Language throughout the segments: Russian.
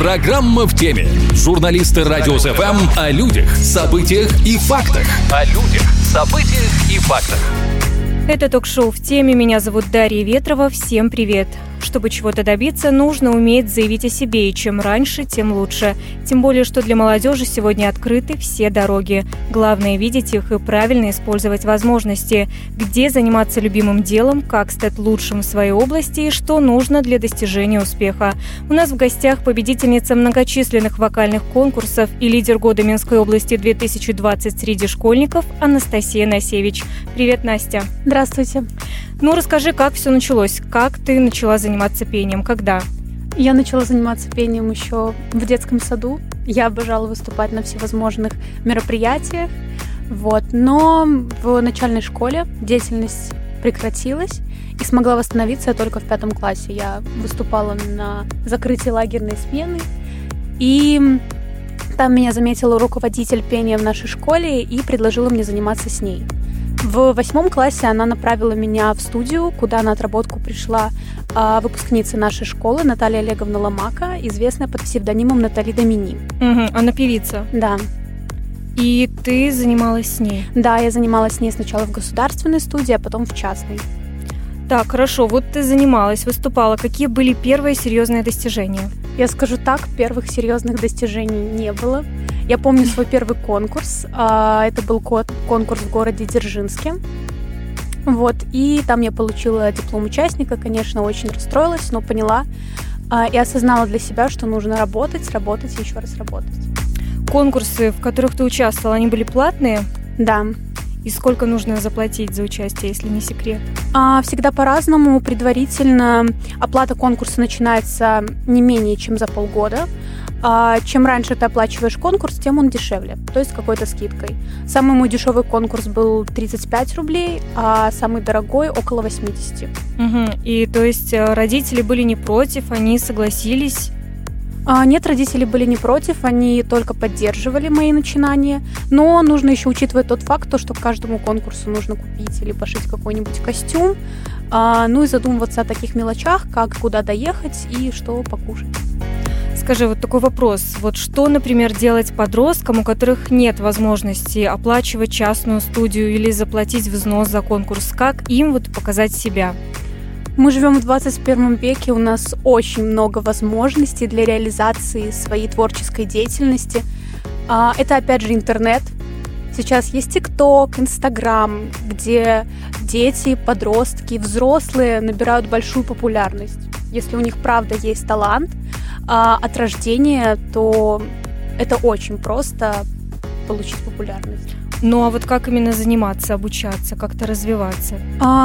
Программа в теме. Журналисты Радио СФМ о людях, событиях и фактах. О людях, событиях и фактах. Это ток-шоу «В теме». Меня зовут Дарья Ветрова. Всем привет. Чтобы чего-то добиться, нужно уметь заявить о себе, и чем раньше, тем лучше. Тем более, что для молодежи сегодня открыты все дороги. Главное – видеть их и правильно использовать возможности. Где заниматься любимым делом, как стать лучшим в своей области и что нужно для достижения успеха. У нас в гостях победительница многочисленных вокальных конкурсов и лидер года Минской области 2020 среди школьников Анастасия Насевич. Привет, Настя. Здравствуйте. Расскажи, как все началось? Как ты начала заниматься пением? Когда? Я начала заниматься пением еще в детском саду. Я обожала выступать на всевозможных мероприятиях. Но в начальной школе деятельность прекратилась и смогла восстановиться я только в 5 классе. Я выступала на закрытии лагерной смены, и там меня заметила руководитель пения в нашей школе и предложила мне заниматься с ней. В 8 классе она направила меня в студию, куда на отработку пришла выпускница нашей школы Наталья Олеговна Ломака, известная под псевдонимом Натали Домини. Она певица? Да. И ты занималась с ней? Да, я занималась с ней сначала в государственной студии, а потом в частной. Так, хорошо. Ты занималась, выступала. Какие были первые серьезные достижения? Я скажу так, первых серьезных достижений не было. Я помню свой первый конкурс. Это был конкурс в городе Дзержинске. И там я получила диплом участника. Конечно, очень расстроилась, но поняла и осознала для себя, что нужно работать и еще раз работать. Конкурсы, в которых ты участвовала, они были платные? Да. И сколько нужно заплатить за участие, если не секрет? Всегда по-разному. Предварительно оплата конкурса начинается не менее чем за полгода. Чем раньше ты оплачиваешь конкурс, тем он дешевле, то есть с какой-то скидкой. Самый мой дешевый конкурс был 35 рублей, а самый дорогой около 80. И то есть родители были не против, они согласились? Нет, родители были не против, они только поддерживали мои начинания, но нужно еще учитывать тот факт, что к каждому конкурсу нужно купить или пошить какой-нибудь костюм, и задумываться о таких мелочах, как куда доехать и что покушать. Скажи, такой вопрос. Что, например, делать подросткам, у которых нет возможности оплачивать частную студию или заплатить взнос за конкурс? Как им показать себя? Мы живем в 21 веке, у нас очень много возможностей для реализации своей творческой деятельности. Это, опять же, интернет. Сейчас есть ТикТок, Инстаграм, где дети, подростки, взрослые набирают большую популярность. Если у них, правда, есть талант от рождения, то это очень просто получить популярность. Как именно заниматься, обучаться, как-то развиваться?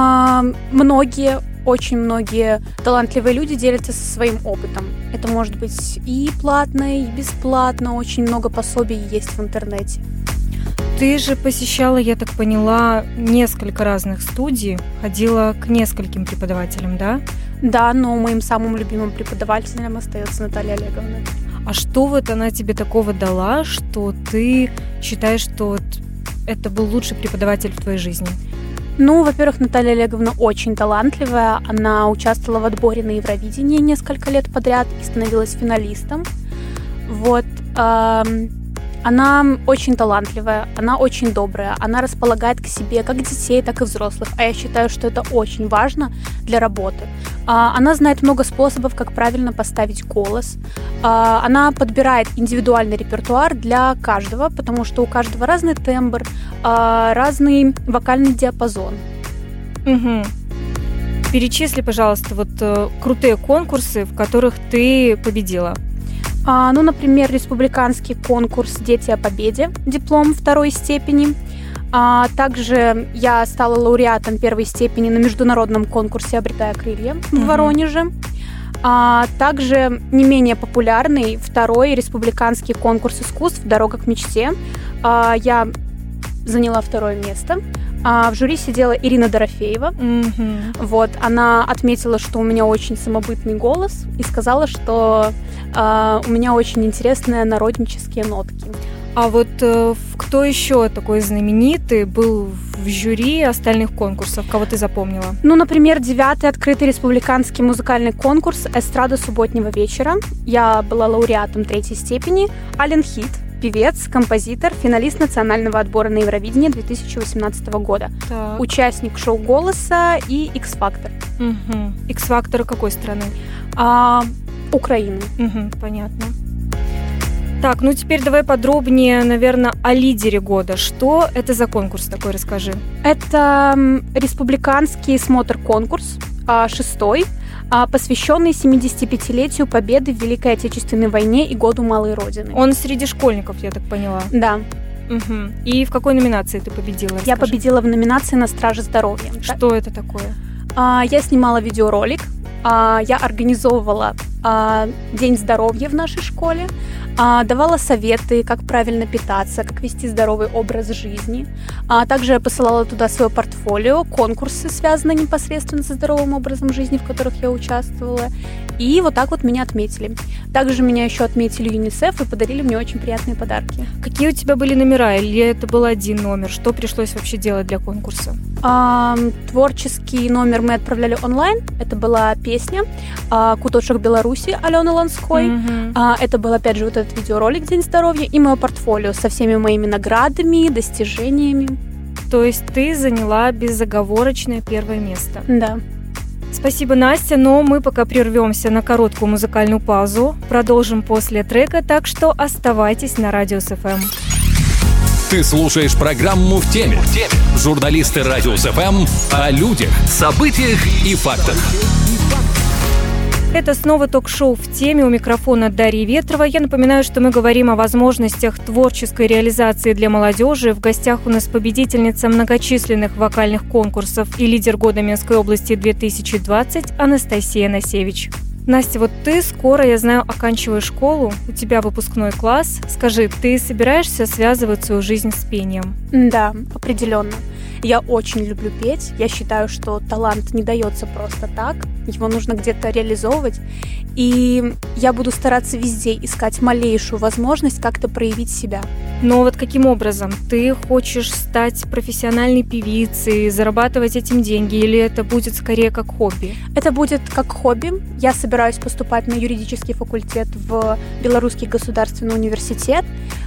Очень многие талантливые люди делятся своим опытом. Это может быть и платно, и бесплатно. Очень много пособий есть в интернете. Ты же посещала, я так поняла, несколько разных студий, ходила к нескольким преподавателям, да? Да, но моим самым любимым преподавателем остается Наталья Олеговна. А что она тебе такого дала, что ты считаешь, что это был лучший преподаватель в твоей жизни? Во-первых, Наталья Олеговна очень талантливая. Она участвовала в отборе на Евровидении несколько лет подряд и становилась финалистом. Она очень талантливая, она очень добрая, она располагает к себе как детей, так и взрослых. А я считаю, что это очень важно для работы. Она знает много способов, как правильно поставить голос. Она подбирает индивидуальный репертуар для каждого, потому что у каждого разный тембр, разный вокальный диапазон. Перечисли, пожалуйста, крутые конкурсы, в которых ты победила. Например, республиканский конкурс «Дети о победе», диплом 2 степени. Также я стала лауреатом 1 степени на международном конкурсе «Обретая крылья» в Воронеже. Также не менее популярный 2 республиканский конкурс искусств «Дорога к мечте». Я заняла 2 место. В жюри сидела Ирина Дорофеева. Она отметила, что у меня очень самобытный голос и сказала, что у меня очень интересные народнические нотки. А вот кто еще такой знаменитый был в жюри остальных конкурсов? Кого ты запомнила? Ну, например, 9-й открытый республиканский музыкальный конкурс «Эстрада субботнего вечера». Я была лауреатом 3-й степени. Ален Хит, певец, композитор, финалист национального отбора на Евровидение 2018 года. Так. Участник шоу «Голоса» и X-Factor. Угу. X-Factor какой страны? Украины. Угу, понятно. Так, ну теперь давай подробнее, наверное, о лидере года. Что это за конкурс такой, расскажи. Это республиканский смотр-конкурс, 6-й, посвященный 75-летию победы в Великой Отечественной войне и году Малой Родины. Он среди школьников, я так поняла. Да. Угу. И в какой номинации ты победила? Расскажи. Я победила в номинации «На страже здоровья». Что это такое? Я снимала видеоролик, я организовывала День здоровья в нашей школе, давала советы, как правильно питаться, как вести здоровый образ жизни. Также я посылала туда свое портфолио, конкурсы, связанные непосредственно со здоровым образом жизни, в которых я участвовала. И вот так вот меня отметили. Также меня еще отметили ЮНИСЕФ и подарили мне очень приятные подарки. Какие у тебя были номера? Или это был один номер? Что пришлось вообще делать для конкурса? Творческий номер мы отправляли онлайн. Это была песня «Куточек Беларуси» Алены Ланской. Это был, опять же, вот этот видеоролик «День здоровья» и мое портфолио со всеми моими наградами, достижениями. То есть ты заняла безоговорочное первое место. Да. Спасибо, Настя, но мы пока прервемся на короткую музыкальную паузу. Продолжим после трека, так что оставайтесь на Радио СФМ. Ты слушаешь программу «В теме». Журналисты Радио СФМ о людях, событиях и фактах. Это снова ток-шоу «В теме», у микрофона Дарья Ветрова. Я напоминаю, что мы говорим о возможностях творческой реализации для молодежи. В гостях у нас победительница многочисленных вокальных конкурсов и лидер года Минской области 2020 Анастасия Насевич. Настя, вот ты скоро, я знаю, оканчиваешь школу, у тебя выпускной класс. Скажи, ты собираешься связывать свою жизнь с пением? Да, определенно. Я очень люблю петь. Я считаю, что талант не дается просто так. Его нужно где-то реализовывать. И я буду стараться везде искать малейшую возможность как-то проявить себя. Но вот каким образом? Ты хочешь стать профессиональной певицей, зарабатывать этим деньги, или это будет скорее как хобби? Это будет как хобби. Я собираюсь поступать на юридический факультет в Белорусский государственный университет.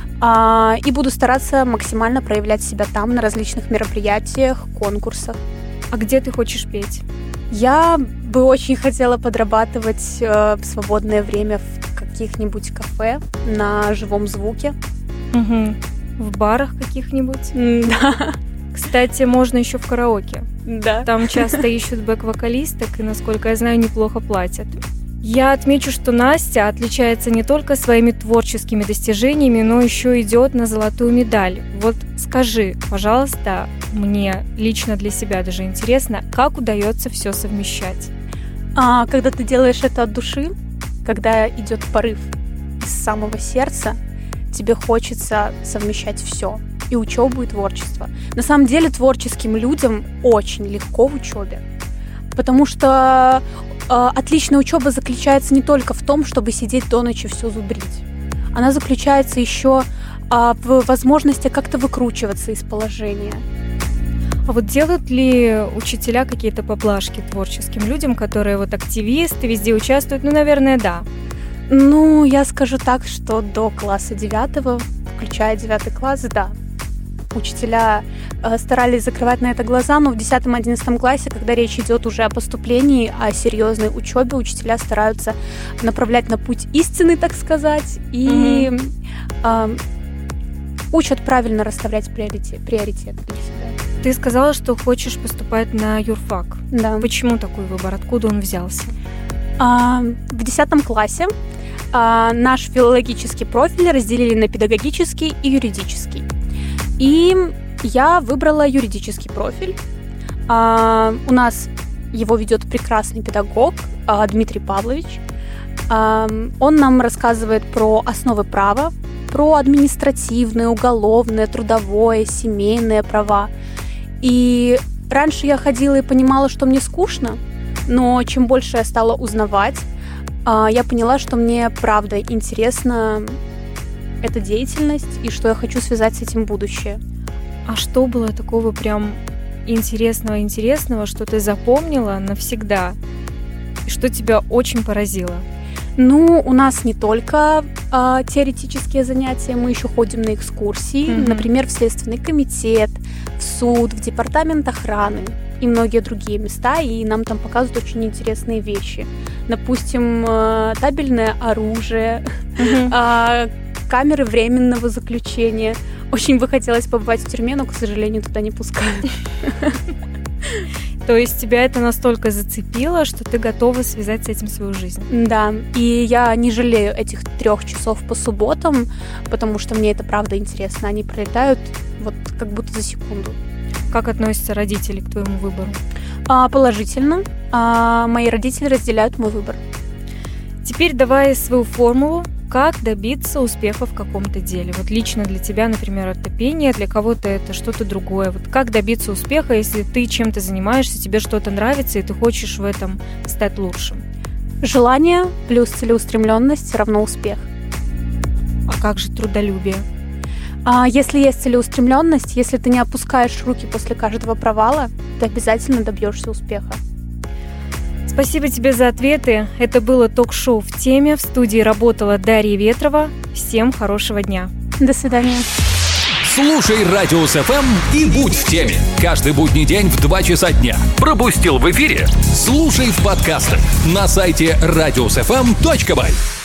И буду стараться максимально проявлять себя там на различных мероприятиях, конкурсах. А где ты хочешь петь? Я бы очень хотела подрабатывать в свободное время в каких-нибудь кафе на живом звуке. Угу. В барах каких-нибудь? Да. Кстати, можно еще в караоке. Да. Там часто ищут бэк-вокалисток, и, насколько я знаю, неплохо платят. Я отмечу, что Настя отличается не только своими творческими достижениями, но еще идет на золотую медаль. Вот скажи, пожалуйста, мне лично для себя даже интересно, как удается все совмещать? Когда ты делаешь это от души, когда идет порыв из самого сердца, тебе хочется совмещать все. И учебу, и творчество. На самом деле творческим людям очень легко в учебе. Потому что отличная учеба заключается не только в том, чтобы сидеть до ночи все зубрить. Она заключается еще в возможности как-то выкручиваться из положения. А вот делают ли учителя какие-то поблажки творческим людям, которые вот активисты, везде участвуют? Ну, наверное, да. Ну, я скажу так, что до класса 9, включая 9 класс, да. Учителя старались закрывать на это глаза, но в 10-11 классе, когда речь идет уже о поступлении, о серьезной учебе, учителя стараются направлять на путь истины, так сказать, и учат правильно расставлять приоритеты для себя. Ты сказала, что хочешь поступать на юрфак. Да. Почему такой выбор? Откуда он взялся? В 10 классе наш филологический профиль разделили на педагогический и юридический. И я выбрала юридический профиль. У нас его ведет прекрасный педагог Дмитрий Павлович. Он нам рассказывает про основы права, про административное, уголовное, трудовое, семейные права. И раньше я ходила и понимала, что мне скучно, но чем больше я стала узнавать, я поняла, что мне правда интересно эта деятельность и что я хочу связать с этим будущее. А что было такого прям интересного, что ты запомнила навсегда, и что тебя очень поразило? У нас не только теоретические занятия, мы еще ходим на экскурсии, например, в Следственный комитет, в суд, в департамент охраны и многие другие места, и нам там показывают очень интересные вещи. Допустим, табельное оружие, камеры временного заключения. Очень бы хотелось побывать в тюрьме, но, к сожалению, туда не пускают. То есть тебя это настолько зацепило, что ты готова связать с этим свою жизнь? Да, и я не жалею этих 3 часов по субботам, потому что мне это правда интересно. Они пролетают вот как будто за секунду. Как относятся родители к твоему выбору? Положительно. Мои родители разделяют мой выбор. Теперь давай свою формулу, как добиться успеха в каком-то деле. Вот лично для тебя, например, это пение, для кого-то это что-то другое. Вот как добиться успеха, если ты чем-то занимаешься, тебе что-то нравится, и ты хочешь в этом стать лучшим? Желание плюс целеустремленность равно успех. А как же трудолюбие? Если есть целеустремленность, если ты не опускаешь руки после каждого провала, ты обязательно добьешься успеха. Спасибо тебе за ответы. Это было ток-шоу «В теме». В студии работала Дарья Ветрова. Всем хорошего дня. До свидания. Слушай Радиус ФМ и будь в теме. Каждый будний день в 2 часа дня. Пропустил в эфире? Слушай в подкастах на сайте radiusfm.by.